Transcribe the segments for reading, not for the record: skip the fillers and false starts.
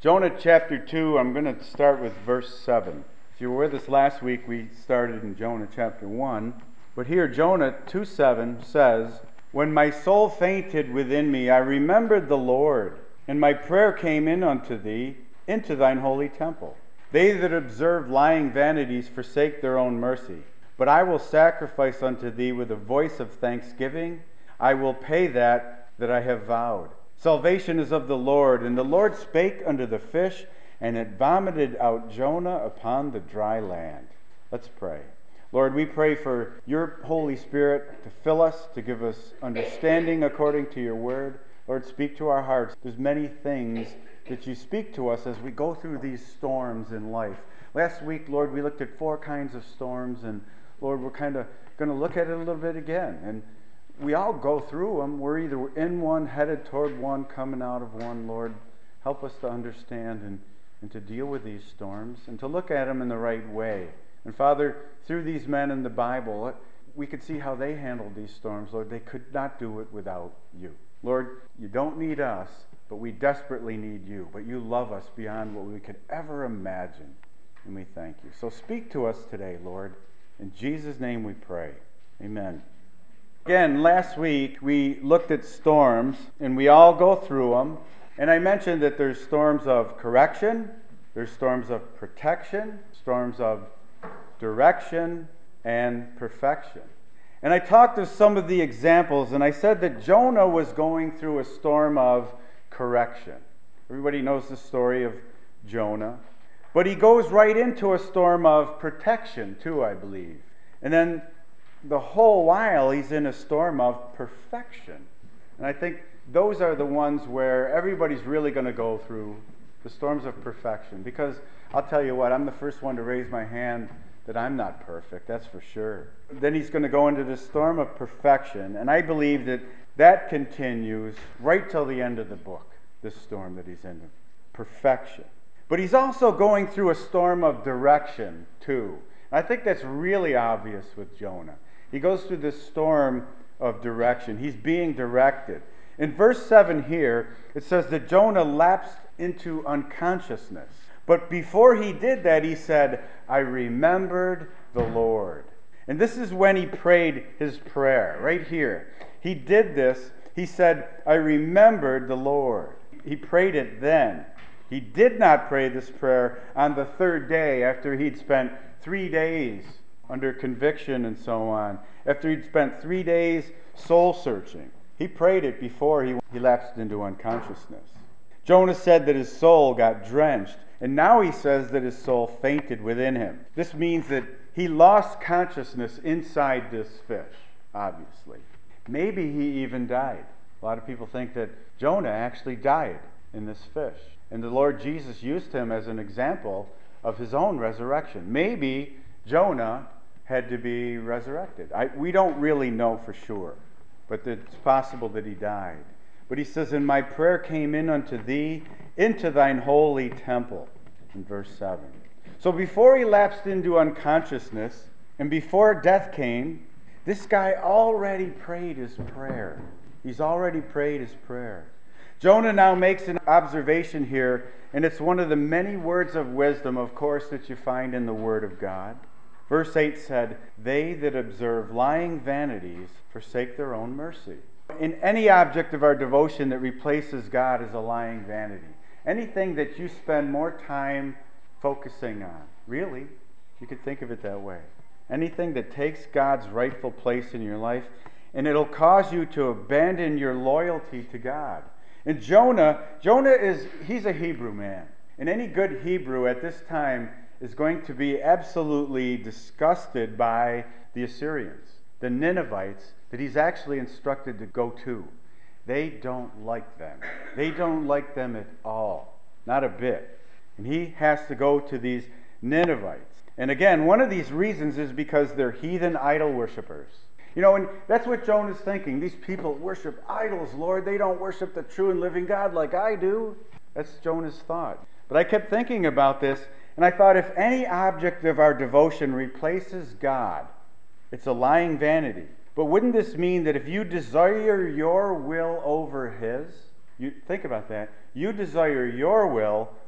Jonah chapter 2, I'm going to start with verse 7. If you were with us last week, we started in Jonah chapter 1. But here, Jonah 2:7 says, "When my soul fainted within me, I remembered the Lord, and my prayer came in unto thee, into thine holy temple. They that observe lying vanities forsake their own mercy. But I will sacrifice unto thee with a voice of thanksgiving. I will pay that I have vowed. Salvation is of the Lord. And the Lord spake unto the fish, and it vomited out Jonah upon the dry land." Let's pray. Lord, we pray for your Holy Spirit to fill us, to give us understanding according to your word. Lord, speak to our hearts. There's many things that you speak to us as we go through these storms in life. Last week, Lord, we looked at 4 kinds of storms, and Lord, we're kind of going to look at it a little bit again. And we all go through them. We're either in one, headed toward one, coming out of one. Lord, help us to understand and to deal with these storms and to look at them in the right way. And Father, through these men in the Bible, we could see how they handled these storms. Lord, they could not do it without you. Lord, you don't need us, but we desperately need you. But you love us beyond what we could ever imagine, and we thank you. So speak to us today, Lord. In Jesus' name we pray. Amen. Again, last week we looked at storms, and we all go through them. And I mentioned that there's storms of correction, there's storms of protection, storms of direction, and perfection. And I talked of some of the examples, and I said that Jonah was going through a storm of correction. Everybody knows the story of Jonah. But he goes right into a storm of protection, too, I believe. And then the whole while, he's in a storm of perfection. And I think those are the ones where everybody's really going to go through the storms of perfection. Because I'll tell you what, I'm the first one to raise my hand that I'm not perfect, that's for sure. Then he's going to go into this storm of perfection, and I believe that continues right till the end of the book, this storm that he's in, perfection. But he's also going through a storm of direction, too. And I think that's really obvious with Jonah. He goes through this storm of direction. He's being directed. In verse 7 here, it says that Jonah lapsed into unconsciousness. But before he did that, he said, "I remembered the Lord." And this is when he prayed his prayer, right here. He did this. He said, "I remembered the Lord." He prayed it then. He did not pray this prayer on the 3rd day after he'd spent 3 days under conviction and so on, after he'd spent 3 days soul searching. He prayed it before he lapsed into unconsciousness. Jonah said that his soul got drenched, and now he says that his soul fainted within him. This means that he lost consciousness inside this fish, obviously. Maybe he even died. A lot of people think that Jonah actually died in this fish. And the Lord Jesus used him as an example of his own resurrection. Maybe Jonah had to be resurrected. We don't really know for sure, but it's possible that he died. But he says, "And my prayer came in unto thee, into thine holy temple," in verse 7. So before he lapsed into unconsciousness, and before death came, this guy already prayed his prayer. He's already prayed his prayer. Jonah now makes an observation here, and it's one of the many words of wisdom, of course, that you find in the Word of God. Verse 8 said, "They that observe lying vanities forsake their own mercy." In any object of our devotion that replaces God as a lying vanity, anything that you spend more time focusing on, really, you could think of it that way. Anything that takes God's rightful place in your life, and it'll cause you to abandon your loyalty to God. And Jonah he's a Hebrew man. And any good Hebrew at this time is going to be absolutely disgusted by the Assyrians, the Ninevites, that he's actually instructed to go to. They don't like them. They don't like them at all. Not a bit. And he has to go to these Ninevites. And again, one of these reasons is because they're heathen idol worshipers. And that's what Jonah's thinking. These people worship idols, Lord. They don't worship the true and living God like I do. That's Jonah's thought. But I kept thinking about this, and I thought if any object of our devotion replaces God, it's a lying vanity. But wouldn't this mean that if you desire your will over His, think about that, you desire your will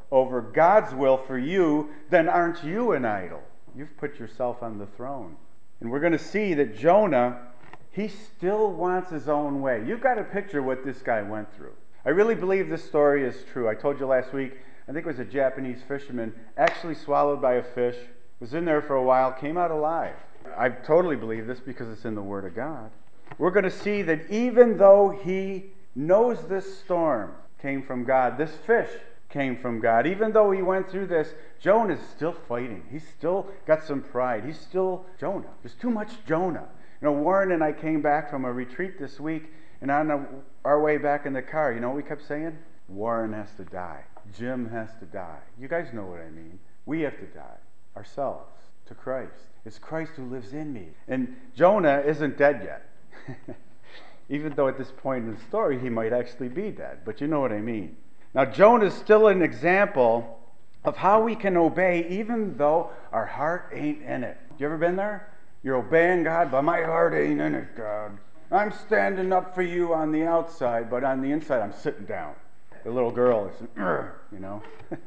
over God's will for you, then aren't you an idol? You've put yourself on the throne. And we're going to see that Jonah, he still wants his own way. You've got to picture what this guy went through. I really believe this story is true. I told you last week, I think it was a Japanese fisherman, actually swallowed by a fish, was in there for a while, came out alive. I totally believe this because it's in the Word of God. We're going to see that even though he knows this storm came from God, this fish came from God, even though he went through this, Jonah's still fighting. He's still got some pride. He's still Jonah. There's too much Jonah. You know, Warren and I came back from a retreat this week, and on our way back in the car, you know what we kept saying? Warren has to die. Jim has to die. You guys know what I mean. We have to die ourselves to Christ. It's Christ who lives in me. And Jonah isn't dead yet. Even though at this point in the story he might actually be dead. But you know what I mean. Now Jonah is still an example of how we can obey even though our heart ain't in it. You ever been there? You're obeying God, but my heart ain't in it, God. I'm standing up for you on the outside, but on the inside I'm sitting down. The little girl is, you know.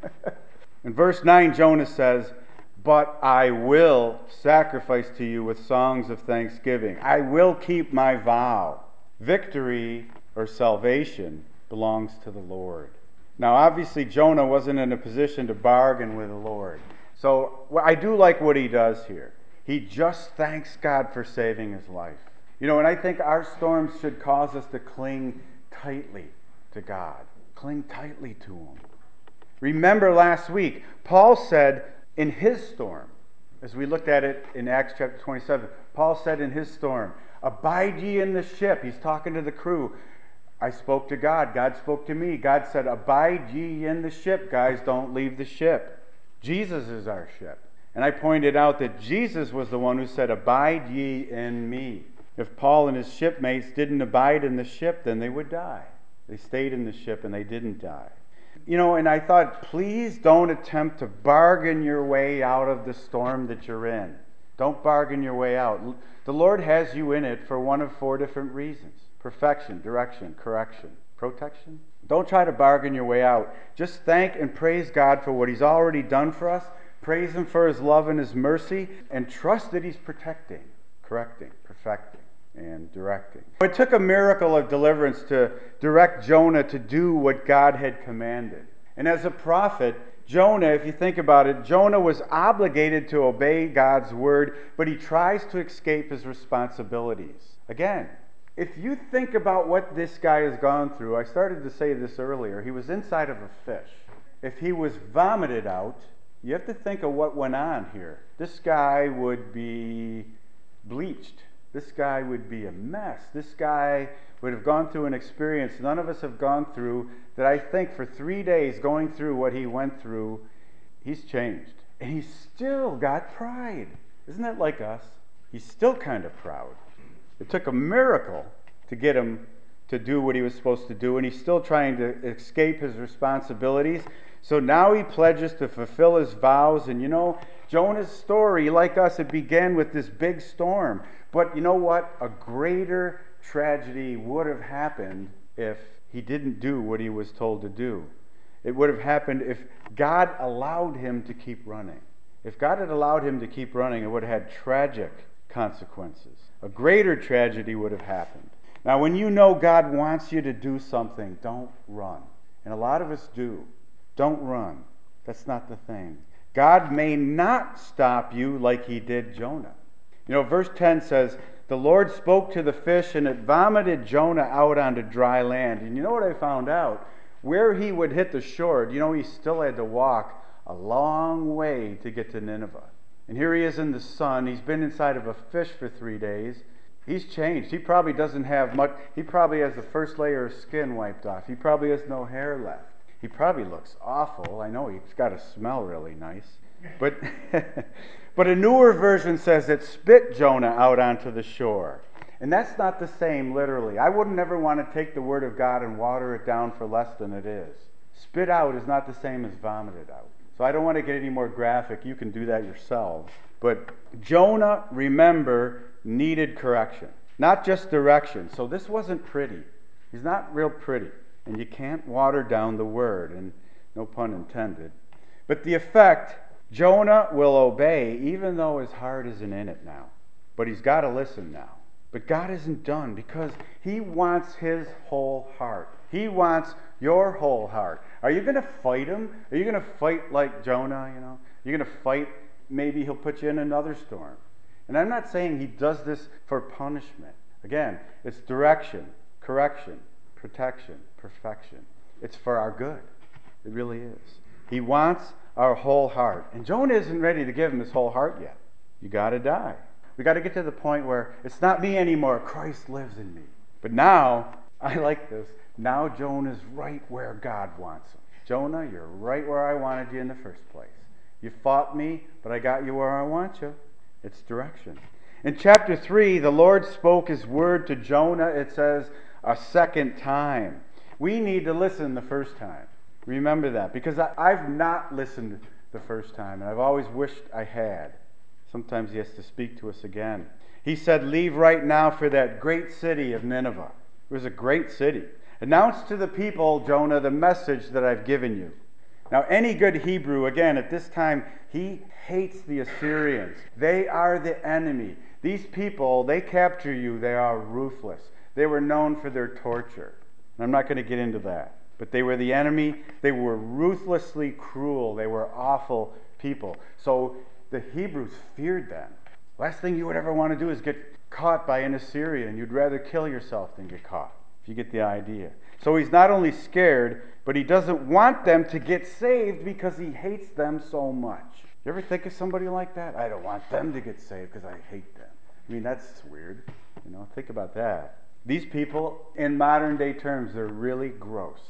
In verse 9, Jonah says, "But I will sacrifice to you with songs of thanksgiving. I will keep my vow." Victory or salvation belongs to the Lord. Now, obviously, Jonah wasn't in a position to bargain with the Lord. So I do like what he does here. He just thanks God for saving his life. You know, and I think our storms should cause us to cling tightly to God. Cling tightly to him. Remember last week, Paul said in his storm, as we looked at it in Acts chapter 27, Paul said in his storm, "Abide ye in the ship." He's talking to the crew. I spoke to God. God spoke to me. God said, "Abide ye in the ship, guys. Don't leave the ship." Jesus is our ship. And I pointed out that Jesus was the one who said, "Abide ye in me." If Paul and his shipmates didn't abide in the ship, then they would die. They stayed in the ship and they didn't die. You know, and I thought, please don't attempt to bargain your way out of the storm that you're in. Don't bargain your way out. The Lord has you in it for one of 4 different reasons: perfection, direction, correction, protection. Don't try to bargain your way out. Just thank and praise God for what he's already done for us. Praise him for his love and his mercy, and trust that he's protecting, correcting, perfecting, and directing. It took a miracle of deliverance to direct Jonah to do what God had commanded. And as a prophet, Jonah, if you think about it, Jonah was obligated to obey God's word, but he tries to escape his responsibilities. Again, if you think about what this guy has gone through, I started to say this earlier, he was inside of a fish. If he was vomited out, you have to think of what went on here. This guy would be bleached. This guy would be a mess. This guy would have gone through an experience none of us have gone through, that I think for 3 days going through what he went through, he's changed. And he's still got pride. Isn't that like us? He's still kind of proud. It took a miracle to get him to do what he was supposed to do, and he's still trying to escape his responsibilities. So now he pledges to fulfill his vows. And you know, Jonah's story, like us, it began with this big storm. But you know what? A greater tragedy would have happened if he didn't do what he was told to do. It would have happened if God allowed him to keep running. If God had allowed him to keep running, it would have had tragic consequences. A greater tragedy would have happened. Now, when you know God wants you to do something, don't run. And a lot of us do. Don't run. That's not the thing. God may not stop you like he did Jonah. You know, verse 10 says, "The Lord spoke to the fish, and it vomited Jonah out onto dry land." And you know what I found out? Where he would hit the shore, you know, he still had to walk a long way to get to Nineveh. And here he is in the sun. He's been inside of a fish for 3 days. He's changed. He probably doesn't have much. He probably has the first layer of skin wiped off. He probably has no hair left. He probably looks awful. I know he's got to smell really nice. But but a newer version says it spit Jonah out onto the shore. And that's not the same literally. I wouldn't ever want to take the word of God and water it down for less than it is. Spit out is not the same as vomited out. So I don't want to get any more graphic. You can do that yourselves. But Jonah, remember, needed correction. Not just direction. So this wasn't pretty. He's not real pretty. And you can't water down the word. And No pun intended. But the effect, Jonah will obey even though his heart isn't in it now. But he's got to listen now. But God isn't done because he wants his whole heart. He wants your whole heart. Are you going to fight him? Are you going to fight like Jonah, You're going to fight, maybe he'll put you in another storm. And I'm not saying he does this for punishment. Again, it's direction, correction, protection, perfection. It's for our good. It really is. He wants our whole heart. And Jonah isn't ready to give him his whole heart yet. You got to die. We got to get to the point where it's not me anymore. Christ lives in me. But now, I like this. Now Jonah's right where God wants him. Jonah, you're right where I wanted you in the first place. You fought me, but I got you where I want you. It's direction. In chapter 3, the Lord spoke his word to Jonah, it says, a second time. We need to listen the first time. Remember that, because I've not listened the first time, and I've always wished I had. Sometimes he has to speak to us again. He said, leave right now for that great city of Nineveh. It was a great city. Announce to the people, Jonah, the message that I've given you. Now, any good Hebrew, again, at this time, he hates the Assyrians. They are the enemy. These people, they capture you, they are ruthless. They were known for their torture. And I'm not going to get into that. But they were the enemy. They were ruthlessly cruel. They were awful people. So the Hebrews feared them. Last thing you would ever want to do is get caught by an Assyrian. You'd rather kill yourself than get caught, if you get the idea. So he's not only scared, but he doesn't want them to get saved because he hates them so much. You ever think of somebody like that? I don't want them to get saved because I hate them. I mean, that's weird. Think about that. These people, in modern day terms, they're really gross.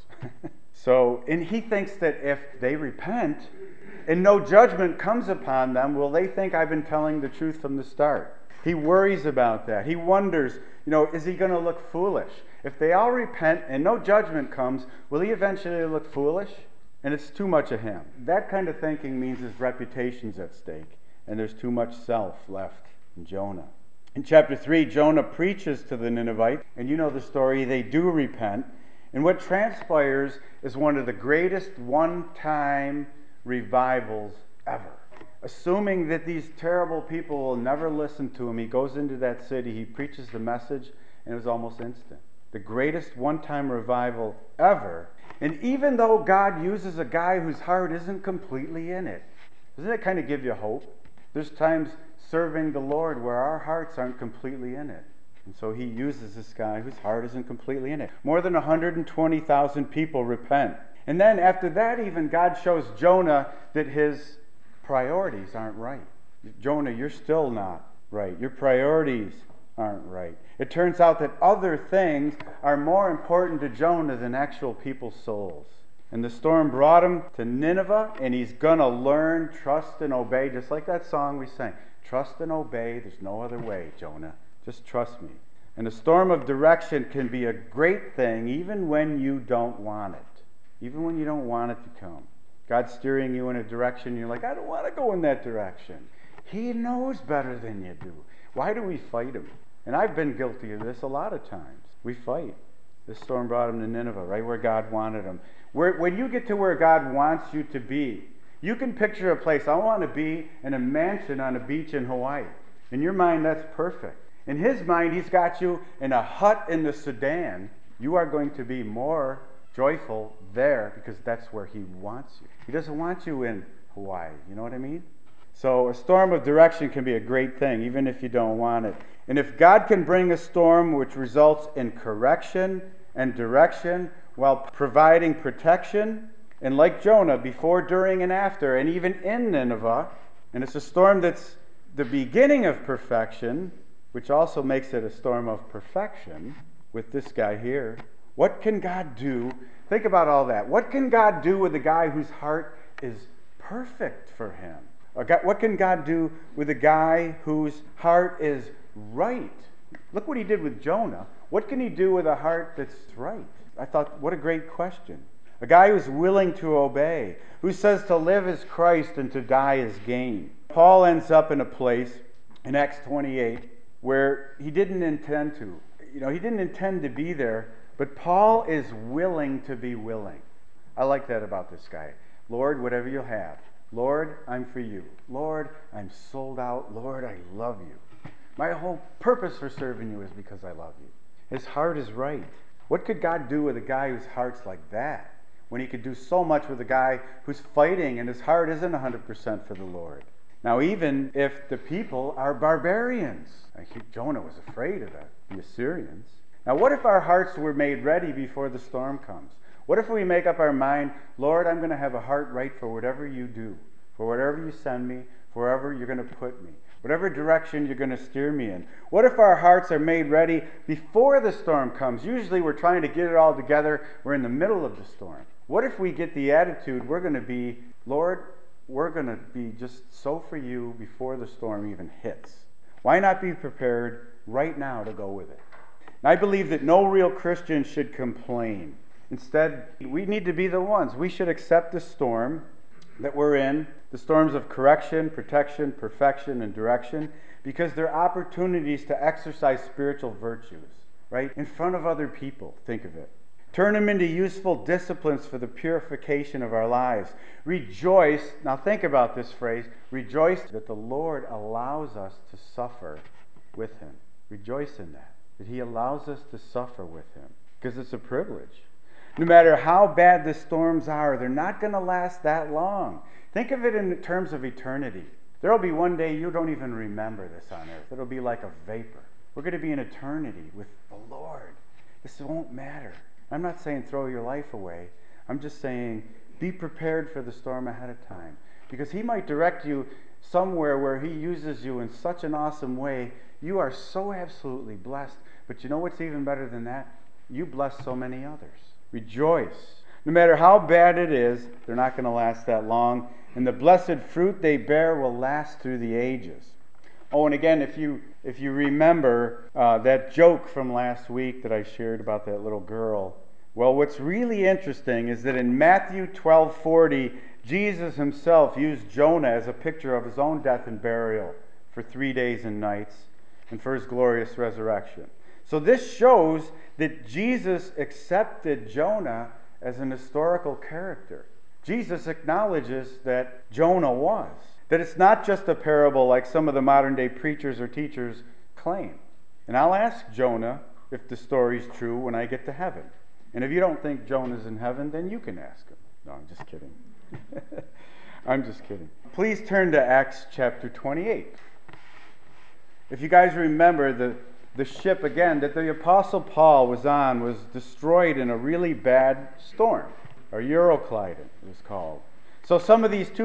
And he thinks that if they repent and no judgment comes upon them, will they think I've been telling the truth from the start? He worries about that. He wonders, is he going to look foolish? If they all repent and no judgment comes, will he eventually look foolish? And it's too much of him. That kind of thinking means his reputation's at stake, and there's too much self left in Jonah. In chapter 3, Jonah preaches to the Ninevites, and you know the story, they do repent. And what transpires is one of the greatest one-time revivals ever. Assuming that these terrible people will never listen to him, he goes into that city, he preaches the message, and it was almost instant. The greatest one-time revival ever. And even though God uses a guy whose heart isn't completely in it, doesn't that kind of give you hope? There's times serving the Lord where our hearts aren't completely in it. And so he uses this guy whose heart isn't completely in it. More than 120,000 people repent. And then after that even, God shows Jonah that his priorities aren't right. Jonah, you're still not right. Your priorities aren't right. It turns out that other things are more important to Jonah than actual people's souls. And the storm brought him to Nineveh, and he's going to learn, trust, and obey, just like that song we sang. Trust and obey. There's no other way, Jonah. Just trust me. And a storm of direction can be a great thing even when you don't want it. Even when you don't want it to come. God's steering you in a direction, and you're like, I don't want to go in that direction. He knows better than you do. Why do we fight him? And I've been guilty of this a lot of times. We fight. This storm brought him to Nineveh, right where God wanted him. When you get to where God wants you to be, you can picture a place. I want to be in a mansion on a beach in Hawaii. In your mind, that's perfect. In his mind, he's got you in a hut in the Sudan. You are going to be more joyful there because that's where he wants you. He doesn't want you in Hawaii. You know what I mean? So a storm of direction can be a great thing, even if you don't want it. And if God can bring a storm which results in correction and direction while providing protection, and like Jonah, before, during, and after, and even in Nineveh, and it's a storm that's the beginning of perfection, which also makes it a storm of perfection with this guy here. What can God do? Think about all that. What can God do with a guy whose heart is perfect for him? What can God do with a guy whose heart is right? Look what he did with Jonah. What can he do with a heart that's right? I thought, what a great question. A guy who's willing to obey, who says to live is Christ and to die is gain. Paul ends up in a place in Acts 28 where he didn't intend to. He didn't intend to be there, but Paul is willing to be willing. I like that about this guy. Lord, whatever you'll have. Lord, I'm for you. Lord, I'm sold out. Lord, I love you. My whole purpose for serving you is because I love you. His heart is right. What could God do with a guy whose heart's like that, when he could do so much with a guy who's fighting and his heart isn't 100% for the Lord? Now, even if the people are barbarians, Jonah was afraid of the Assyrians. Now, what if our hearts were made ready before the storm comes? What if we make up our mind, Lord, I'm going to have a heart right for whatever you do, for whatever you send me, for wherever you're going to put me, whatever direction you're going to steer me in? What if our hearts are made ready before the storm comes? Usually we're trying to get it all together. We're in the middle of the storm. What if we get the attitude we're going to be, Lord, we're going to be just so for you before the storm even hits? Why not be prepared right now to go with it? And I believe that no real Christian should complain. Instead, we need to be the ones. We should accept the storm that we're in, the storms of correction, protection, perfection, and direction, because they're opportunities to exercise spiritual virtues, right? In front of other people, think of it. Turn them into useful disciplines for the purification of our lives. Rejoice, now think about this phrase, rejoice that the Lord allows us to suffer with him. Rejoice in that he allows us to suffer with him, because it's a privilege. No matter how bad the storms are, they're not going to last that long. Think of it in terms of eternity. There will be one day you don't even remember this on earth. It'll be like a vapor. We're going to be in eternity with the Lord. This won't matter. I'm not saying throw your life away. I'm just saying be prepared for the storm ahead of time, because he might direct you somewhere where he uses you in such an awesome way. You are so absolutely blessed. But you know what's even better than that? You bless so many others. Rejoice. No matter how bad it is, they're not going to last that long. And the blessed fruit they bear will last through the ages. Oh, and again, if you remember that joke from last week that I shared about that little girl, well, what's really interesting is that in Matthew 12:40, Jesus himself used Jonah as a picture of his own death and burial for 3 days and nights and for his glorious resurrection. So this shows that Jesus accepted Jonah as an historical character. Jesus acknowledges that Jonah was. That it's not just a parable like some of the modern day preachers or teachers claim. And I'll ask Jonah if the story's true when I get to heaven. And if you don't think Jonah's in heaven, then you can ask him. No, I'm just kidding. I'm just kidding. Please turn to Acts chapter 28. If you guys remember, the ship, again, that the Apostle Paul was on was destroyed in a really bad storm, or Euroclydon it was called. So some of these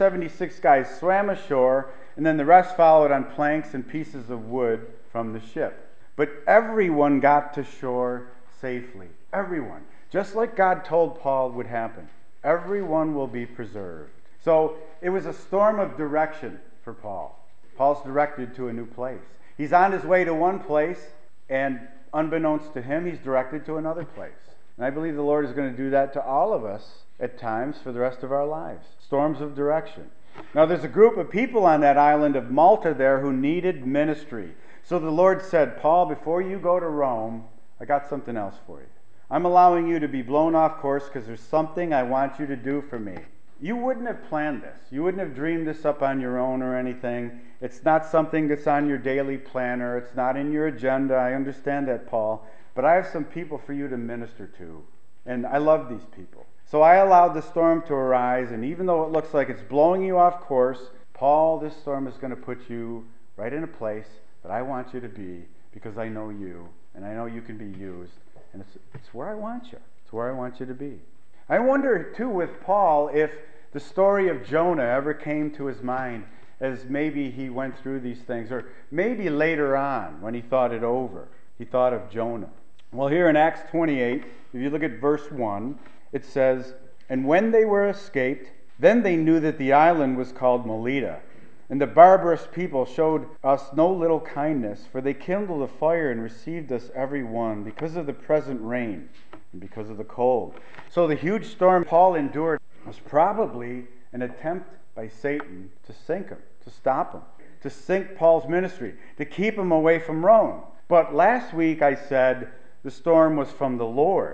276 guys swam ashore, and then the rest followed on planks and pieces of wood from the ship. But everyone got to shore safely. Everyone. Just like God told Paul would happen. Everyone will be preserved. So it was a storm of direction for Paul. Paul's directed to a new place. He's on his way to one place, and unbeknownst to him, he's directed to another place. And I believe the Lord is going to do that to all of us at times for the rest of our lives. Storms of direction. Now, there's a group of people on that island of Malta there who needed ministry. So the Lord said, Paul, before you go to Rome, I got something else for you. I'm allowing you to be blown off course because there's something I want you to do for me. You wouldn't have planned this. You wouldn't have dreamed this up on your own or anything. It's not something that's on your daily planner. It's not in your agenda. I understand that, Paul. But I have some people for you to minister to. And I love these people. So I allowed the storm to arise. And even though it looks like it's blowing you off course, Paul, this storm is going to put you right in a place that I want you to be, because I know you. And I know you can be used. And it's where I want you. It's where I want you to be. I wonder, too, with Paul, if the story of Jonah ever came to his mind as maybe he went through these things, or maybe later on when he thought it over, he thought of Jonah. Well, here in Acts 28, if you look at verse 1, it says, And when they were escaped, then they knew that the island was called Melita. And the barbarous people showed us no little kindness, for they kindled a fire and received us every one because of the present rain and because of the cold. So the huge storm Paul endured was probably an attempt by Satan to sink him, to stop him, to sink Paul's ministry, to keep him away from Rome. But last week I said the storm was from the Lord.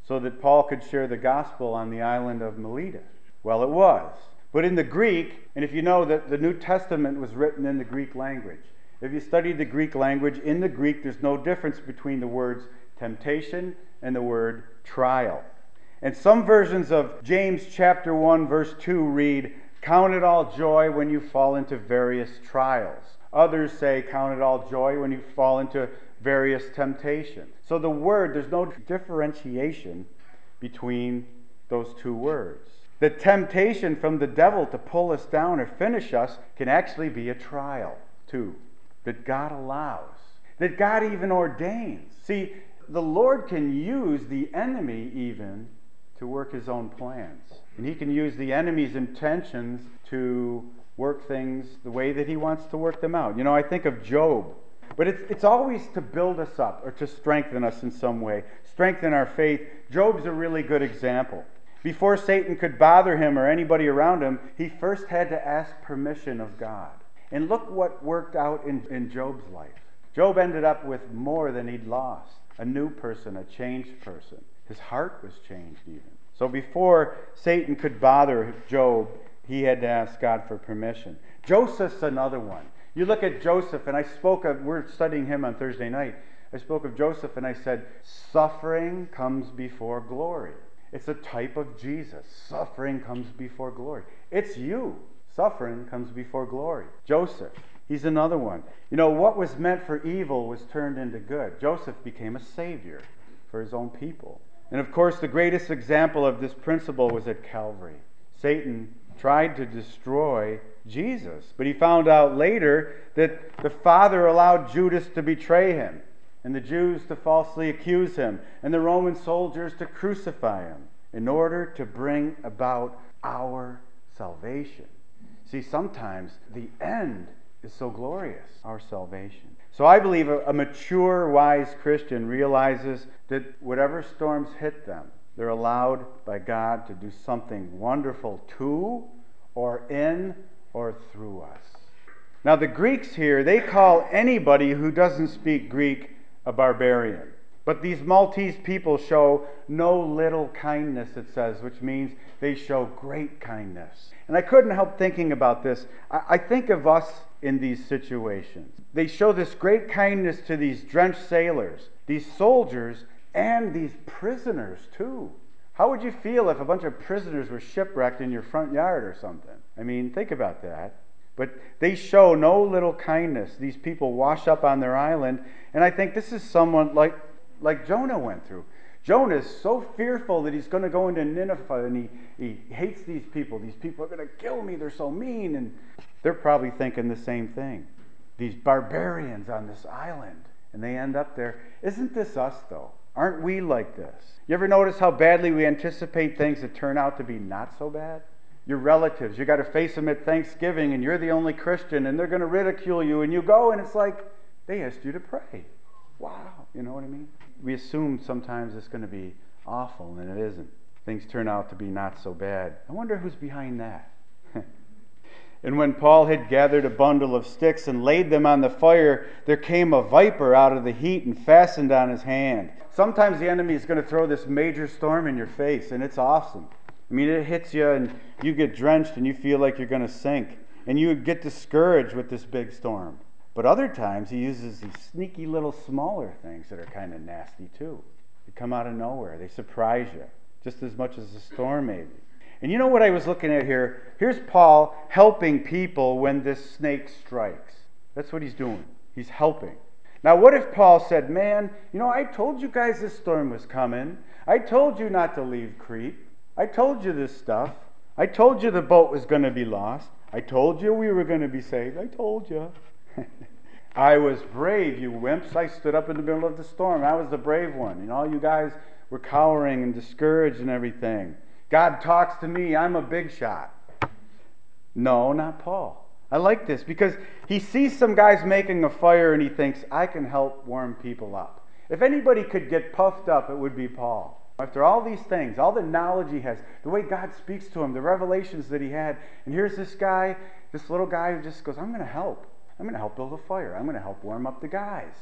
so that Paul could share the gospel on the island of Melita? Well, it was. But in the Greek, and if you know that the New Testament was written in the Greek language, if you study the Greek language, in the Greek there's no difference between the words temptation and the word trial. And some versions of James chapter 1 verse 2 read, "Count it all joy when you fall into various trials." Others say, "Count it all joy when you fall into various temptations." So the word, there's no differentiation between those two words. The temptation from the devil to pull us down or finish us can actually be a trial, too, that God allows, that God even ordains. See, the Lord can use the enemy even to work his own plans. And he can use the enemy's intentions to work things the way that he wants to work them out. You know, I think of Job. But it's always to build us up or to strengthen us in some way, strengthen our faith. Job's a really good example. Before Satan could bother him or anybody around him, he first had to ask permission of God. And look what worked out in Job's life. Job ended up with more than he'd lost. A new person, a changed person. His heart was changed even. So before Satan could bother Job, he had to ask God for permission. Joseph's another one. You look at Joseph, and we're studying him on Thursday night. I spoke of Joseph and I said, suffering comes before glory. It's a type of Jesus. Suffering comes before glory. It's you. Suffering comes before glory. Joseph, he's another one. You know, what was meant for evil was turned into good. Joseph became a savior for his own people. And of course, the greatest example of this principle was at Calvary. Satan tried to destroy Jesus, but he found out later that the Father allowed Judas to betray him, and the Jews to falsely accuse him, and the Roman soldiers to crucify him in order to bring about our salvation. See, sometimes the end is so glorious, our salvation. So I believe a mature, wise Christian realizes that whatever storms hit them, they're allowed by God to do something wonderful to, or in, or through us. Now the Greeks here, they call anybody who doesn't speak Greek a barbarian. But these Maltese people show no little kindness, it says, which means they show great kindness. And I couldn't help thinking about this. I think of us in these situations. They show this great kindness to these drenched sailors, these soldiers, and these prisoners too. How would you feel if a bunch of prisoners were shipwrecked in your front yard or something? I mean, think about that. But they show no little kindness. These people wash up on their island, and I think this is someone like Jonah went through. Jonah is so fearful that he's going to go into Nineveh, and he hates these people. These people are going to kill me. They're so mean. And they're probably thinking the same thing. These barbarians on this island, and they end up there. Isn't this us, though? Aren't we like this? You ever notice how badly we anticipate things that turn out to be not so bad? Your relatives, you got to face them at Thanksgiving, and you're the only Christian, and they're going to ridicule you, and you go, and it's like, they asked you to pray. Wow, you know what I mean? We assume sometimes it's going to be awful, and it isn't. Things turn out to be not so bad. I wonder who's behind that. And when Paul had gathered a bundle of sticks and laid them on the fire, there came a viper out of the heat and fastened on his hand. Sometimes the enemy is going to throw this major storm in your face, and it's awesome. I mean, it hits you, and you get drenched, and you feel like you're going to sink. And you get discouraged with this big storm. But other times, he uses these sneaky little smaller things that are kind of nasty, too. They come out of nowhere. They surprise you, just as much as a storm, maybe. And you know what I was looking at here? Here's Paul helping people when this snake strikes. That's what he's doing. He's helping. Now, what if Paul said, man, you know, I told you guys this storm was coming. I told you not to leave Crete. I told you this stuff. I told you the boat was going to be lost. I told you we were going to be saved. I told you. I was brave, you wimps. I stood up in the middle of the storm. I was the brave one. And all you guys were cowering and discouraged and everything. God talks to me. I'm a big shot. No, not Paul. I like this because he sees some guys making a fire and he thinks, I can help warm people up. If anybody could get puffed up, it would be Paul. After all these things, all the knowledge he has, the way God speaks to him, the revelations that he had, and here's this guy, this little guy who just goes, I'm going to help. I'm going to help build a fire. I'm going to help warm up the guys.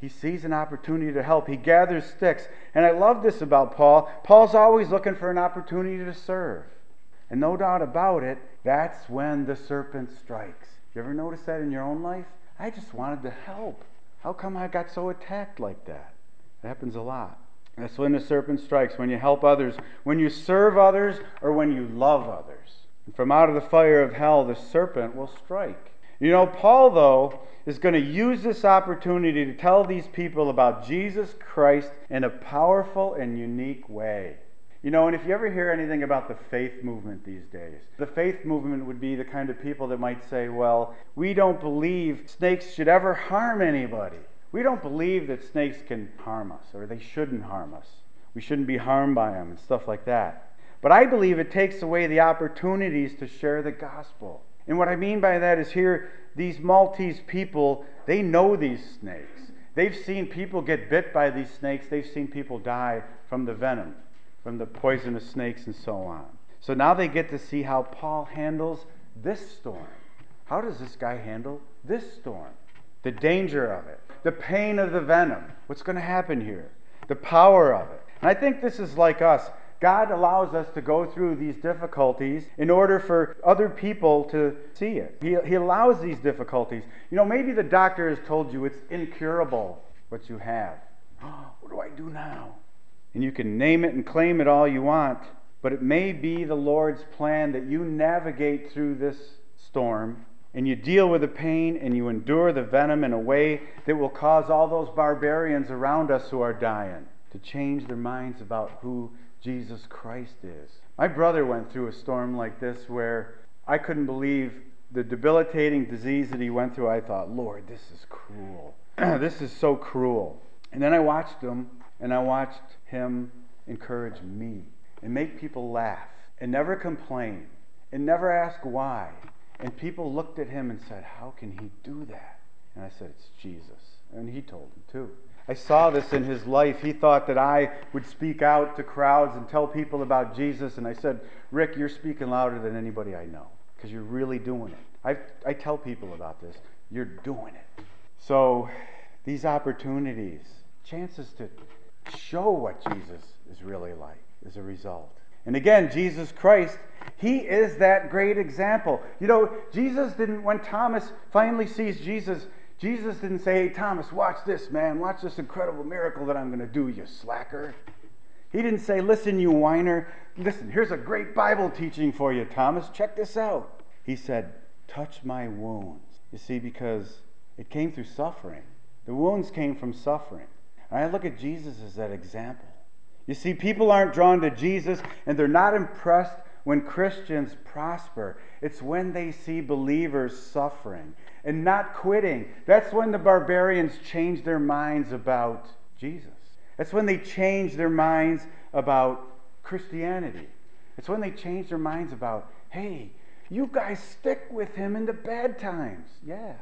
He sees an opportunity to help. He gathers sticks. And I love this about Paul. Paul's always looking for an opportunity to serve. And no doubt about it, that's when the serpent strikes. You ever notice that in your own life? I just wanted to help. How come I got so attacked like that? It happens a lot. That's when the serpent strikes, when you help others, when you serve others, or when you love others. And from out of the fire of hell, the serpent will strike. You know, Paul, though, is going to use this opportunity to tell these people about Jesus Christ in a powerful and unique way. You know, and if you ever hear anything about the faith movement these days, the faith movement would be the kind of people that might say, well, we don't believe snakes should ever harm anybody. We don't believe that snakes can harm us, or they shouldn't harm us. We shouldn't be harmed by them and stuff like that. But I believe it takes away the opportunities to share the gospel. And what I mean by that is here, these Maltese people, they know these snakes. They've seen people get bit by these snakes. They've seen people die from the venom, from the poisonous snakes and so on. So now they get to see how Paul handles this storm. How does this guy handle this storm? The danger of it, the pain of the venom, what's going to happen here, the power of it. And I think this is like us. God allows us to go through these difficulties in order for other people to see it. He allows these difficulties. You know, maybe the doctor has told you it's incurable, what you have. What do I do now? And you can name it and claim it all you want, but it may be the Lord's plan that you navigate through this storm and you deal with the pain and you endure the venom in a way that will cause all those barbarians around us who are dying to change their minds about who Jesus Christ is. My brother went through a storm like this where I couldn't believe the debilitating disease that he went through. I thought, Lord, this is cruel. This is so cruel. And then I watched him, and I watched him encourage me and make people laugh and never complain and never ask why. And people looked at him and said, how can he do that? And I said, it's Jesus. And he told them too. I saw this in his life. He thought that I would speak out to crowds and tell people about Jesus. And I said, Rick, you're speaking louder than anybody I know because you're really doing it. I tell people about this. You're doing it. So these opportunities, chances to show what Jesus is really like as a result. And again, Jesus Christ, he is that great example. You know, Jesus didn't, when Thomas finally sees Jesus didn't say, hey, Thomas, watch this, man. Watch this incredible miracle that I'm going to do, you slacker. He didn't say, listen, you whiner. Listen, here's a great Bible teaching for you, Thomas. Check this out. He said, touch my wounds. You see, because it came through suffering. The wounds came from suffering. And I look at Jesus as that example. You see, people aren't drawn to Jesus, and they're not impressed when Christians prosper. It's when they see believers suffering and not quitting. That's when the barbarians change their minds about Jesus. That's when they change their minds about Christianity. It's when they change their minds about, hey, you guys stick with him in the bad times. Yeah.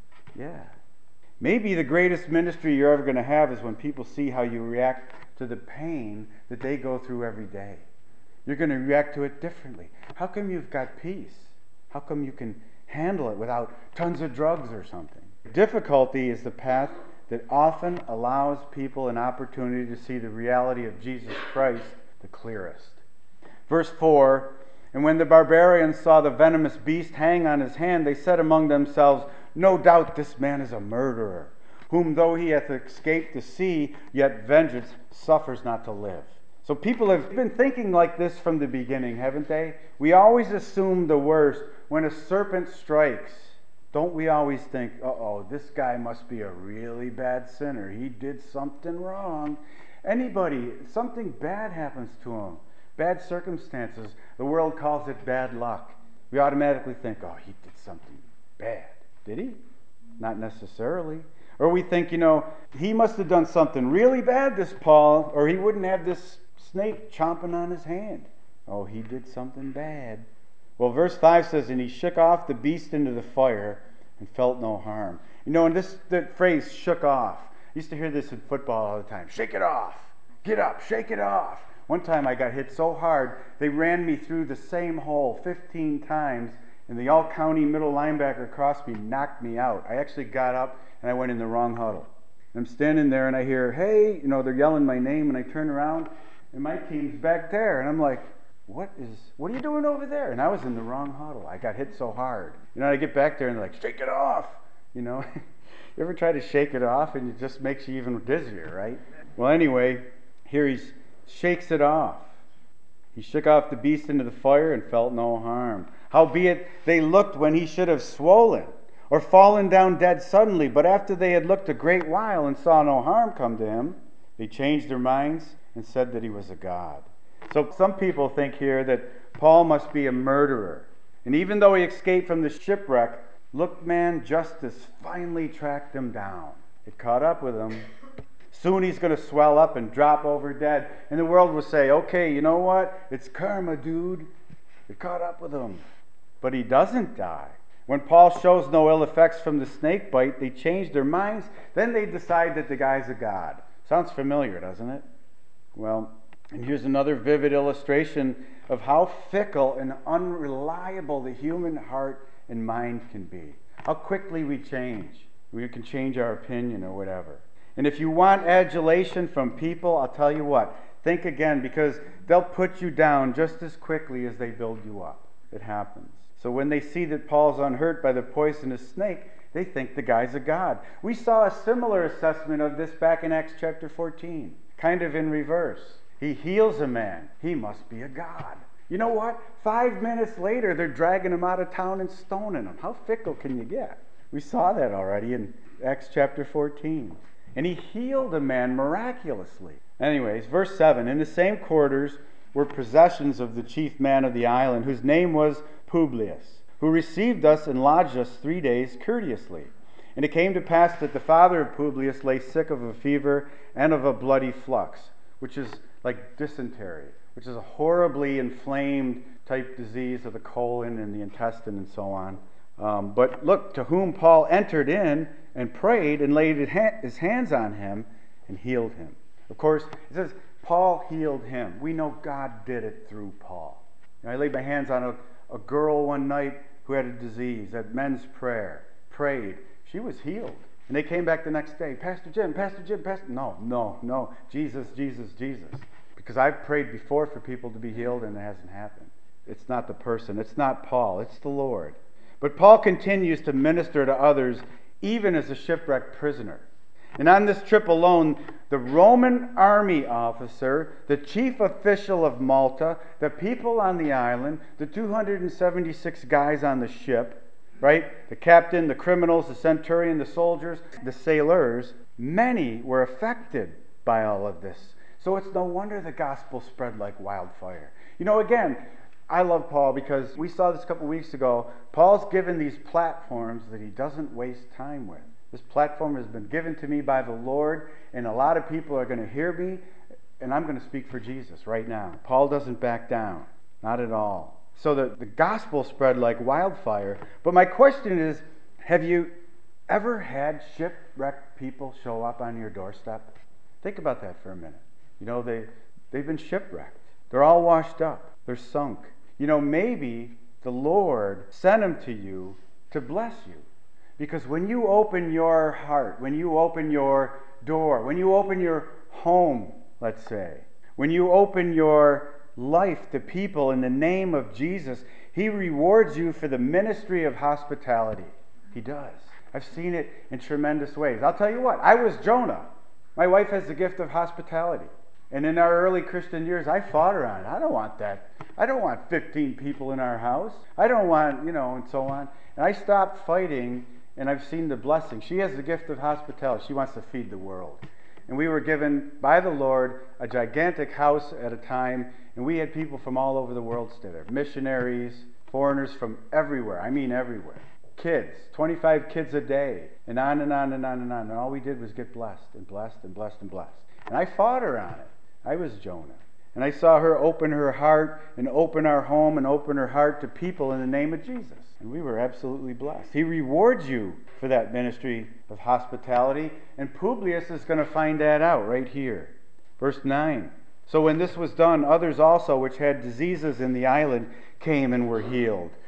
Maybe the greatest ministry you're ever going to have is when people see how you react to the pain that they go through every day. You're going to react to it differently. How come you've got peace? How come you can handle it without tons of drugs or something? Difficulty is the path that often allows people an opportunity to see the reality of Jesus Christ the clearest. Verse 4, and when the barbarians saw the venomous beast hang on his hand, they said among themselves, no doubt this man is a murderer, whom though he hath escaped the sea, yet vengeance suffers not to live. So people have been thinking like this from the beginning, haven't they? We always assume the worst. When a serpent strikes, don't we always think, uh-oh, this guy must be a really bad sinner. He did something wrong. Anybody, something bad happens to him. Bad circumstances. The world calls it bad luck. We automatically think, oh, he did something bad. Did he? Not necessarily. Or we think, he must have done something really bad, this Paul, or he wouldn't have this snake chomping on his hand. Oh, he did something bad. Well, verse 5 says, and he shook off the beast into the fire and felt no harm. And the phrase shook off. I used to hear this in football all the time. Shake it off. Get up, shake it off. One time I got hit so hard, they ran me through the same hole 15 times, and the all-county middle linebacker across me knocked me out. I actually got up and I went in the wrong huddle. I'm standing there and I hear, hey, they're yelling my name, and I turn around and my team's back there. And I'm like, what are you doing over there? And I was in the wrong huddle. I got hit so hard. I get back there and they're like, shake it off. You ever try to shake it off and it just makes you even dizzier, right? Well, anyway, here he shakes it off. He shook off the beast into the fire and felt no harm. Howbeit they looked when he should have swollen or fallen down dead suddenly. But after they had looked a great while and saw no harm come to him, they changed their minds and said that he was a god. So some people think here that Paul must be a murderer. And even though he escaped from the shipwreck, look, man, justice finally tracked him down. It caught up with him. Soon he's going to swell up and drop over dead. And the world will say, okay, you know what? It's karma, dude. It caught up with him. But he doesn't die. When Paul shows no ill effects from the snake bite, they change their minds. Then they decide that the guy's a god. Sounds familiar, doesn't it? Well, and here's another vivid illustration of how fickle and unreliable the human heart and mind can be. How quickly we change. We can change our opinion or whatever. And if you want adulation from people, I'll tell you what, think again, because they'll put you down just as quickly as they build you up. It happens. So when they see that Paul's unhurt by the poisonous snake, they think the guy's a god. We saw a similar assessment of this back in Acts chapter 14, kind of in reverse. He heals a man. He must be a god. You know what? 5 minutes later, they're dragging him out of town and stoning him. How fickle can you get? We saw that already in Acts chapter 14. And he healed a man miraculously. Anyways, verse 7. In the same quarters were possessions of the chief man of the island, whose name was Publius, who received us and lodged us 3 days courteously. And it came to pass that the father of Publius lay sick of a fever and of a bloody flux, which is like dysentery, which is a horribly inflamed type disease of the colon and the intestine and so on. But look, to whom Paul entered in and prayed and laid his hands on him and healed him. Of course, it says Paul healed him. We know God did it through Paul. I laid my hands on a girl one night who had a disease at men's prayer, prayed. She was healed. And they came back the next day, Pastor Jim. No, Jesus. Because I've prayed before for people to be healed and it hasn't happened. It's not the person. It's not Paul. It's the Lord. But Paul continues to minister to others even as a shipwrecked prisoner. And on this trip alone, the Roman army officer, the chief official of Malta, the people on the island, the 276 guys on the ship, right? The captain, the criminals, the centurion, the soldiers, the sailors, many were affected by all of this. So it's no wonder the gospel spread like wildfire. Again, I love Paul because we saw this a couple weeks ago. Paul's given these platforms that he doesn't waste time with. This platform has been given to me by the Lord, and a lot of people are going to hear me, and I'm going to speak for Jesus right now. Paul doesn't back down. Not at all. So the gospel spread like wildfire. But my question is, have you ever had shipwrecked people show up on your doorstep? Think about that for a minute. They've been shipwrecked. They're all washed up. They're sunk. Maybe the Lord sent them to you to bless you. Because when you open your heart, when you open your door, when you open your home, let's say, when you open your life to people in the name of Jesus, He rewards you for the ministry of hospitality. He does. I've seen it in tremendous ways. I'll tell you what, I was Jonah. My wife has the gift of hospitality. And in our early Christian years, I fought her on it. I don't want that. I don't want 15 people in our house. I don't want, and so on. And I stopped fighting, and I've seen the blessing. She has the gift of hospitality. She wants to feed the world. And we were given by the Lord a gigantic house at a time, and we had people from all over the world stay there. Missionaries, foreigners from everywhere. I mean everywhere. Kids, 25 kids a day, and on and on and on and on. And all we did was get blessed and blessed and blessed and blessed. And I fought her on it. I was Jonah. And I saw her open her heart and open our home and open her heart to people in the name of Jesus. And we were absolutely blessed. He rewards you for that ministry of hospitality. And Publius is going to find that out right here. Verse 9. So when this was done, others also which had diseases in the island came and were healed.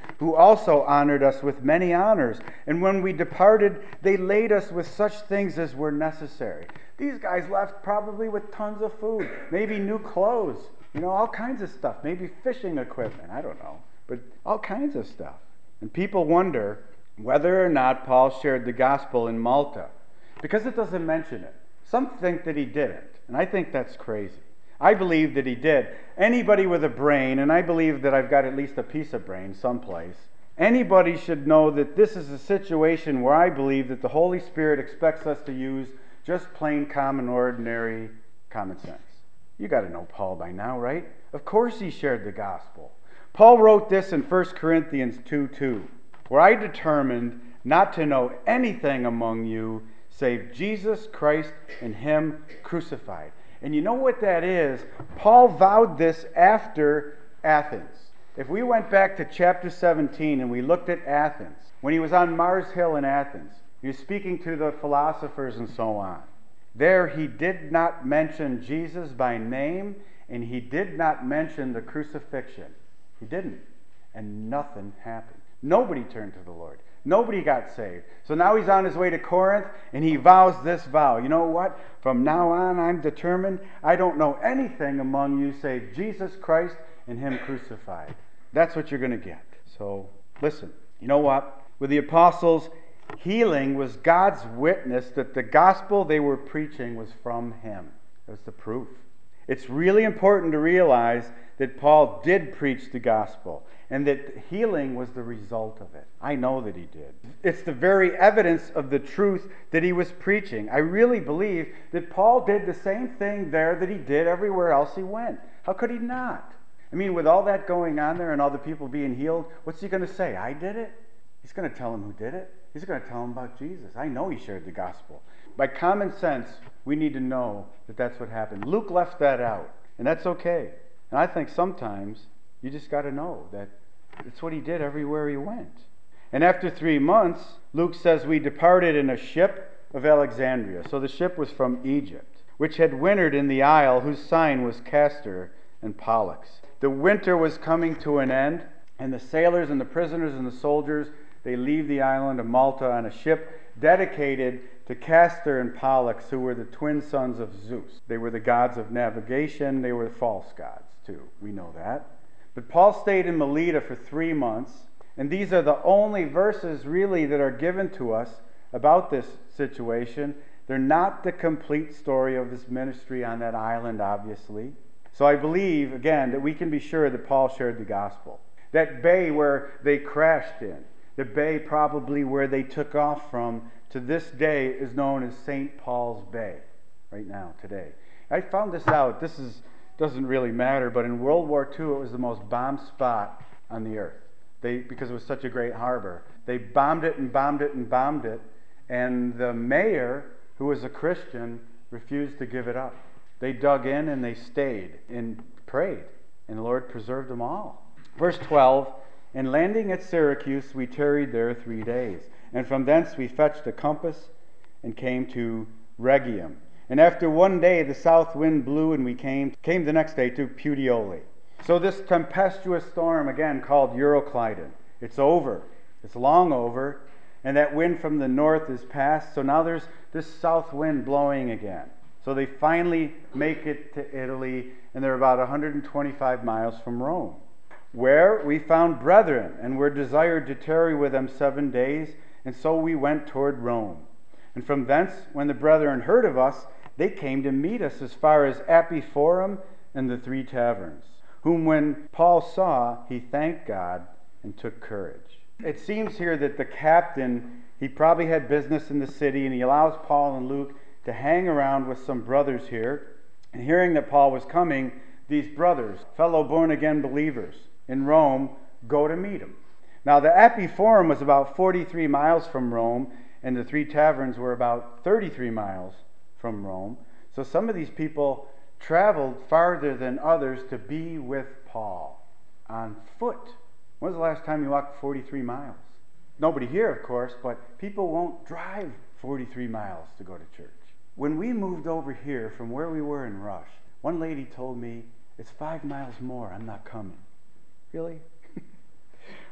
who also honored us with many honors. And when we departed, they laid us with such things as were necessary. These guys left probably with tons of food, maybe new clothes, all kinds of stuff, maybe fishing equipment, I don't know, but all kinds of stuff. And people wonder whether or not Paul shared the gospel in Malta, because it doesn't mention it. Some think that he didn't, and I think that's crazy. I believe that he did. Anybody with a brain, and I believe that I've got at least a piece of brain someplace, anybody should know that this is a situation where I believe that the Holy Spirit expects us to use just plain common, ordinary common sense. You got to know Paul by now, right? Of course he shared the gospel. Paul wrote this in 1 Corinthians 2:2, where I determined not to know anything among you save Jesus Christ and him crucified. And you know what that is? Paul vowed this after Athens. If we went back to chapter 17 and we looked at Athens, when he was on Mars Hill in Athens, he was speaking to the philosophers and so on. There he did not mention Jesus by name, and he did not mention the crucifixion. He didn't. And nothing happened. Nobody turned to the Lord. Nobody got saved. So now he's on his way to Corinth, and he vows this vow. You know what? From now on, I'm determined I don't know anything among you save Jesus Christ and him crucified. That's what you're going to get. So listen, you know what? With the apostles, healing was God's witness that the gospel they were preaching was from him. That was the proof. It's really important to realize that Paul did preach the gospel and that healing was the result of it. I know that he did. It's the very evidence of the truth that he was preaching. I really believe that Paul did the same thing there that he did everywhere else he went. How could he not? I mean, with all that going on there and all the people being healed, what's he going to say? I did it? He's going to tell them who did it. He's going to tell them about Jesus. I know he shared the gospel. By common sense, we need to know that that's what happened. Luke left that out, and that's okay. And I think sometimes you just got to know that it's what he did everywhere he went. And after 3 months, Luke says, we departed in a ship of Alexandria. So the ship was from Egypt, which had wintered in the isle whose sign was Castor and Pollux. The winter was coming to an end, and the sailors and the prisoners and the soldiers, they leave the island of Malta on a ship dedicated to Castor and Pollux, who were the twin sons of Zeus. They were the gods of navigation. They were false gods, too. We know that. But Paul stayed in Melita for 3 months, and these are the only verses really that are given to us about this situation. They're not the complete story of this ministry on that island, obviously. So I believe, again, that we can be sure that Paul shared the gospel. That bay where they crashed in, the bay probably where they took off from, to this day is known as St. Paul's Bay, right now, today. I found this out. Doesn't really matter, but in World War II, it was the most bombed spot on the earth. Because it was such a great harbor. They bombed it and bombed it and bombed it, and the mayor, who was a Christian, refused to give it up. They dug in and they stayed and prayed, and the Lord preserved them all. Verse 12, and landing at Syracuse, we tarried there 3 days. And from thence we fetched a compass and came to Rhegium. And after 1 day the south wind blew, and we came the next day to Puteoli. So this tempestuous storm, again called Euroclydon, it's over. It's long over. And that wind from the north is past. So now there's this south wind blowing again. So they finally make it to Italy, and they're about 125 miles from Rome, where we found brethren, and were desired to tarry with them 7 days. And so we went toward Rome. And from thence, when the brethren heard of us, they came to meet us as far as Apiforum and the 3 taverns, whom when Paul saw, he thanked God and took courage. It seems here that the captain, he probably had business in the city, and he allows Paul and Luke to hang around with some brothers here. And hearing that Paul was coming, these brothers, fellow born-again believers in Rome, go to meet him. Now, the Apiforum was about 43 miles from Rome, and the 3 taverns were about 33 miles from Rome. So some of these people traveled farther than others to be with Paul on foot. When was the last time you walked 43 miles? Nobody here, of course, but people won't drive 43 miles to go to church. When we moved over here from where we were in Rush, one lady told me, it's 5 miles more, I'm not coming. Really?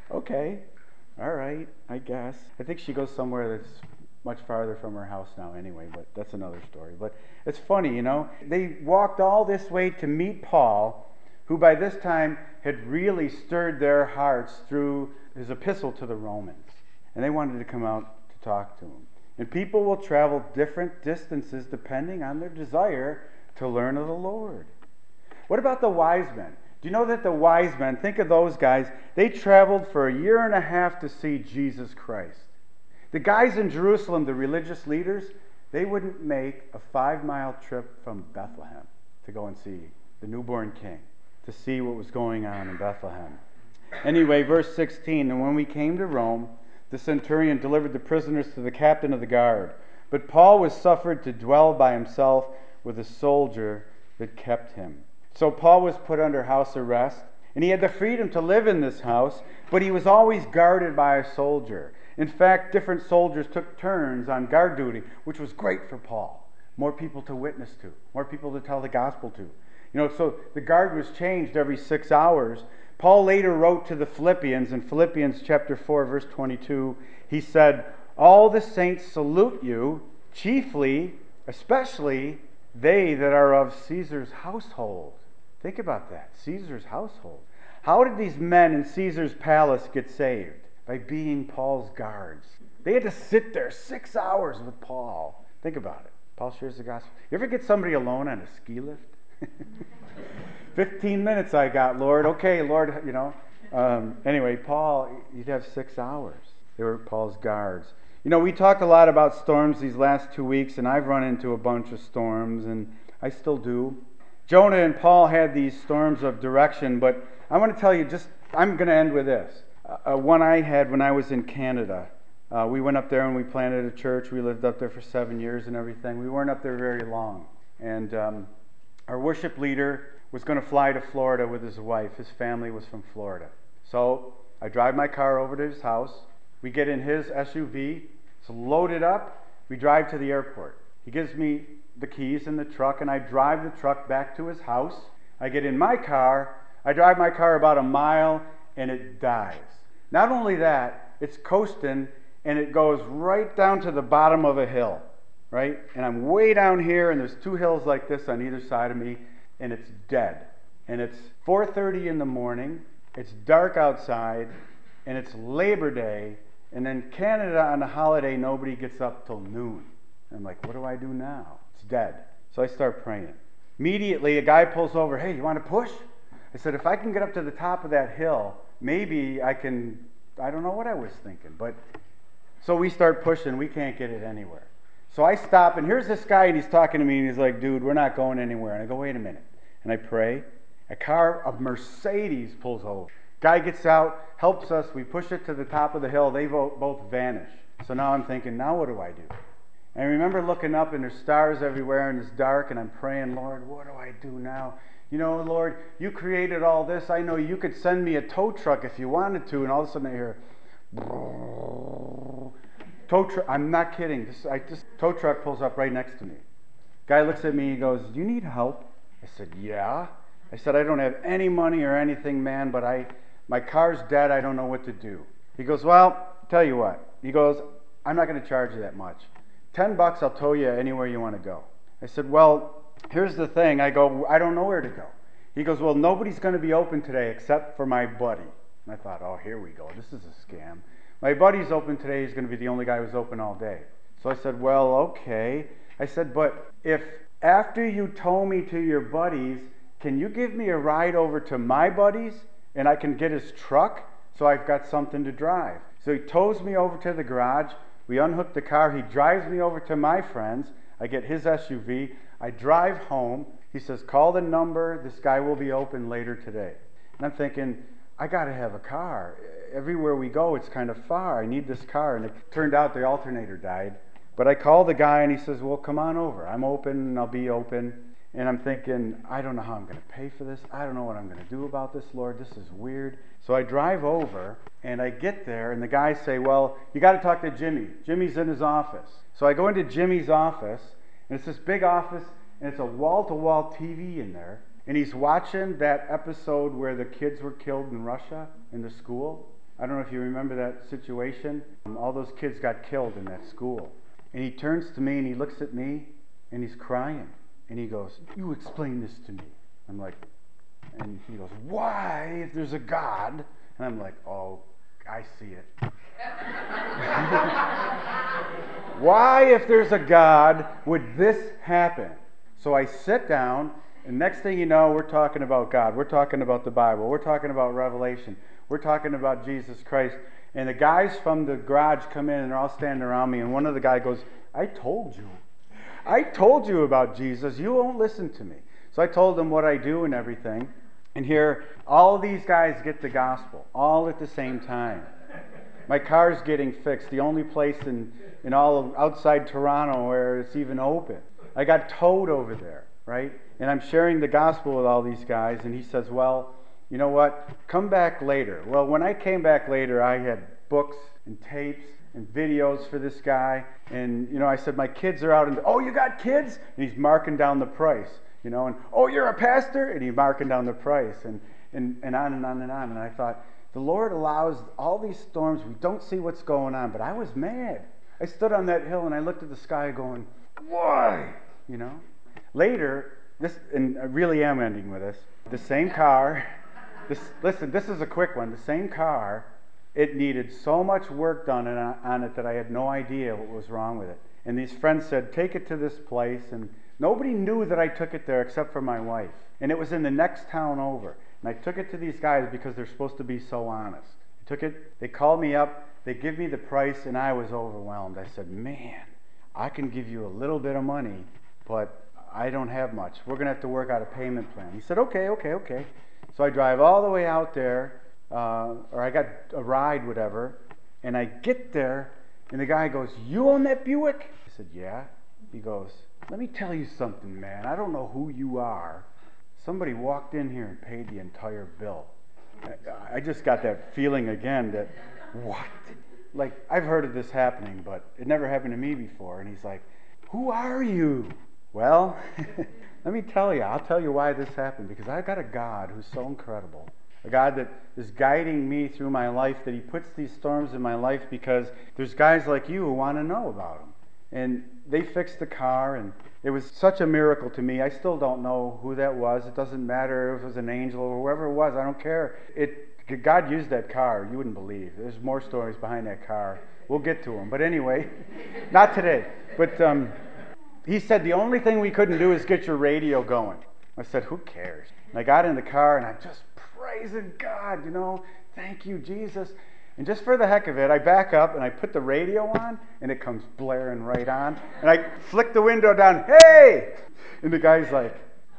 Okay, all right, I guess. I think she goes somewhere that's much farther from her house now anyway, but that's another story. But it's funny, you know. They walked all this way to meet Paul, who by this time had really stirred their hearts through his epistle to the Romans. And they wanted to come out to talk to him. And people will travel different distances depending on their desire to learn of the Lord. What about the wise men? Do you know that the wise men, think of those guys, they traveled for a year and a half to see Jesus Christ. The guys in Jerusalem, the religious leaders, they wouldn't make a 5-mile trip from Bethlehem to go and see the newborn king, to see what was going on in Bethlehem. Anyway, verse 16, and when we came to Rome, the centurion delivered the prisoners to the captain of the guard. But Paul was suffered to dwell by himself with a soldier that kept him. So Paul was put under house arrest, and he had the freedom to live in this house, but he was always guarded by a soldier. In fact, different soldiers took turns on guard duty, which was great for Paul. More people to witness to, more people to tell the gospel to. So the guard was changed every 6 hours. Paul later wrote to the Philippians in Philippians chapter 4, verse 22. He said, "All the saints salute you, chiefly, especially they that are of Caesar's household." Think about that, Caesar's household. How did these men in Caesar's palace get saved? By being Paul's guards. They had to sit there 6 hours with Paul. Think about it. Paul shares the gospel. You ever get somebody alone on a ski lift? 15 minutes I got, Lord. Okay, Lord, Anyway, Paul, you'd have 6 hours. They were Paul's guards. We talked a lot about storms these last 2 weeks, and I've run into a bunch of storms, and I still do. Jonah and Paul had these storms of direction, but I want to tell you I'm going to end with this. One I had when I was in Canada. We went up there and we planted a church. We lived up there for 7 years and everything. We weren't up there very long. And our worship leader was going to fly to Florida with his wife. His family was from Florida. So I drive my car over to his house. We get in his SUV. It's loaded up. We drive to the airport. He gives me the keys in the truck, and I drive the truck back to his house. I get in my car. I drive my car about a mile, and it dies. Not only that, it's coasting, and it goes right down to the bottom of a hill, right? And I'm way down here, and there's 2 hills like this on either side of me, and it's dead. And it's 4:30 in the morning, it's dark outside, and it's Labor Day, and in Canada on a holiday, nobody gets up till noon. I'm like, what do I do now? It's dead. So I start praying. Immediately, a guy pulls over. Hey, you want to push? I said, if I can get up to the top of that hill, maybe I can. I don't know what I was thinking. But so we start pushing. We can't get it anywhere. So I stop, and here's this guy, and he's talking to me, and he's like, dude, we're not going anywhere. And I go, wait a minute. And I pray. A Mercedes pulls over. Guy gets out, helps us. We push it to the top of the hill. They both vanish. So now I'm thinking, now what do I do? And I remember looking up, and there's stars everywhere, and it's dark, and I'm praying, Lord, what do I do now? Lord, you created all this. I know you could send me a tow truck if you wanted to. And all of a sudden I hear, tow truck. I'm not kidding. Tow truck pulls up right next to me. Guy looks at me. He goes, "Do you need help?" I said, "Yeah." I said, "I don't have any money or anything, man, but my car's dead. I don't know what to do." He goes, "Well, tell you what." He goes, "I'm not going to charge you that much. $10, I'll tow you anywhere you want to go." I said, "Well, here's the thing." I go, "I don't know where to go." He goes, "Well, nobody's going to be open today except for my buddy." And I thought, oh, here we go. This is a scam. My buddy's open today. He's going to be the only guy who's open all day. So I said, well, okay. I said, but if after you tow me to your buddies, can you give me a ride over to my buddies and I can get his truck so I've got something to drive? So he tows me over to the garage. We unhook the car. He drives me over to my friends. I get his SUV. I drive home. He says, call the number. This guy will be open later today. And I'm thinking, I got to have a car. Everywhere we go, it's kind of far. I need this car. And it turned out the alternator died. But I called the guy, and he says, well, come on over. I'm open, and I'll be open. And I'm thinking, I don't know how I'm going to pay for this. I don't know what I'm going to do about this, Lord. This is weird. So I drive over, and I get there, and the guys say, well, you got to talk to Jimmy. Jimmy's in his office. So I go into Jimmy's office, and it's this big office, and it's a wall-to-wall TV in there. And he's watching that episode where the kids were killed in Russia, in the school. I don't know if you remember that situation. All those kids got killed in that school. And he turns to me and he looks at me and he's crying. And he goes, "You explain this to me." I'm like, and he goes, "Why, if there's a God?" And I'm like, "Oh, I see it." Why, if there's a God, would this happen? So I sit down, and next thing you know, we're talking about God. We're talking about the Bible. We're talking about Revelation. We're talking about Jesus Christ. And the guys from the garage come in, and they're all standing around me, and one of the guys goes, "I told you. I told you about Jesus. You won't listen to me." So I told them what I do and everything. And here, all these guys get the gospel, all at the same time. My car's getting fixed, the only place in all of outside Toronto where it's even open. I got towed over there, right? And I'm sharing the gospel with all these guys, and he says, "Well, you know what? Come back later." Well, when I came back later, I had books and tapes and videos for this guy. And, I said, "My kids are out." And, "Oh, you got kids?" And he's marking down the price, and, "Oh, you're a pastor?" And he's marking down the price, and on and on and on. And I thought, the Lord allows all these storms. We don't see what's going on. But I was mad. I stood on that hill and I looked at the sky going, "Why?" Later, and I really am ending with this, the same car, listen, this is a quick one. The same car, it needed so much work done on it that I had no idea what was wrong with it. And these friends said, "Take it to this place." And nobody knew that I took it there except for my wife. And it was in the next town over. And I took it to these guys because they're supposed to be so honest. I took it, they called me up, they give me the price, and I was overwhelmed. I said, "Man, I can give you a little bit of money, but I don't have much. We're going to have to work out a payment plan." He said, okay. So I drive all the way out there, or I got a ride, whatever, and I get there, and the guy goes, "You own that Buick?" I said, "Yeah." He goes, "Let me tell you something, man. I don't know who you are. Somebody walked in here and paid the entire bill." I just got that feeling again that, what? Like, I've heard of this happening, but it never happened to me before. And he's like, "Who are you?" Well, let me tell you. I'll tell you why this happened. Because I've got a God who's so incredible. A God that is guiding me through my life, that he puts these storms in my life because there's guys like you who want to know about him. And they fixed the car, and it was such a miracle to me. I still don't know who that was. It doesn't matter if it was an angel or whoever it was. I don't care. God used that car. You wouldn't believe. There's more stories behind that car. We'll get to them. But anyway, not today. But he said the only thing we couldn't do is get your radio going. I said, "Who cares?" And I got in the car, and I'm just praising God, Thank you, Jesus. And just for the heck of it, I back up and I put the radio on, and it comes blaring right on. And I flick the window down, "Hey!" And the guy's like,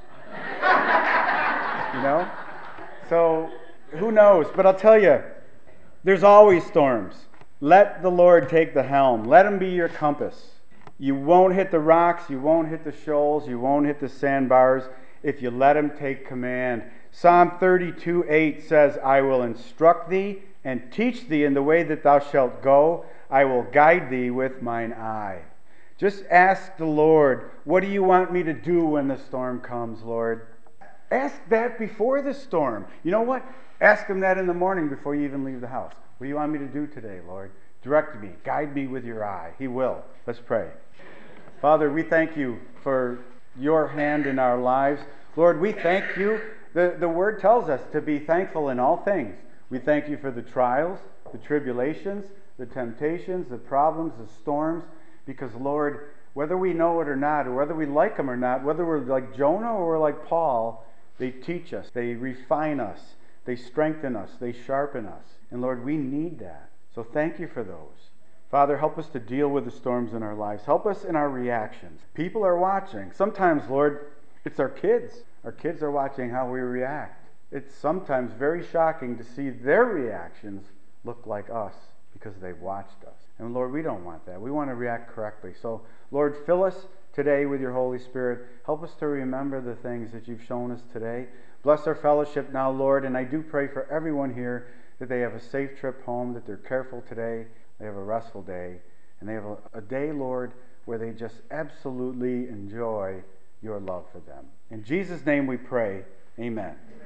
So, who knows? But I'll tell you, there's always storms. Let the Lord take the helm. Let him be your compass. You won't hit the rocks, you won't hit the shoals, you won't hit the sandbars if you let him take command. Psalm 32:8 says, "I will instruct thee and teach thee in the way that thou shalt go. I will guide thee with mine eye." Just ask the Lord, "What do you want me to do when the storm comes, Lord?" Ask that before the storm. You know what? Ask him that in the morning before you even leave the house. "What do you want me to do today, Lord? Direct me. Guide me with your eye." He will. Let's pray. Father, we thank you for your hand in our lives. Lord, we thank you. The word tells us to be thankful in all things. We thank you for the trials, the tribulations, the temptations, the problems, the storms, because, Lord, whether we know it or not, or whether we like them or not, whether we're like Jonah or we're like Paul, they teach us, they refine us, they strengthen us, they sharpen us. And Lord, we need that. So thank you for those. Father, help us to deal with the storms in our lives. Help us in our reactions. People are watching. Sometimes, Lord, it's our kids. Our kids are watching how we react. It's sometimes very shocking to see their reactions look like us because they've watched us. And Lord, we don't want that. We want to react correctly. So, Lord, fill us today with your Holy Spirit. Help us to remember the things that you've shown us today. Bless our fellowship now, Lord, and I do pray for everyone here that they have a safe trip home, that they're careful today, they have a restful day, and they have a day, Lord, where they just absolutely enjoy your love for them. In Jesus' name we pray, amen.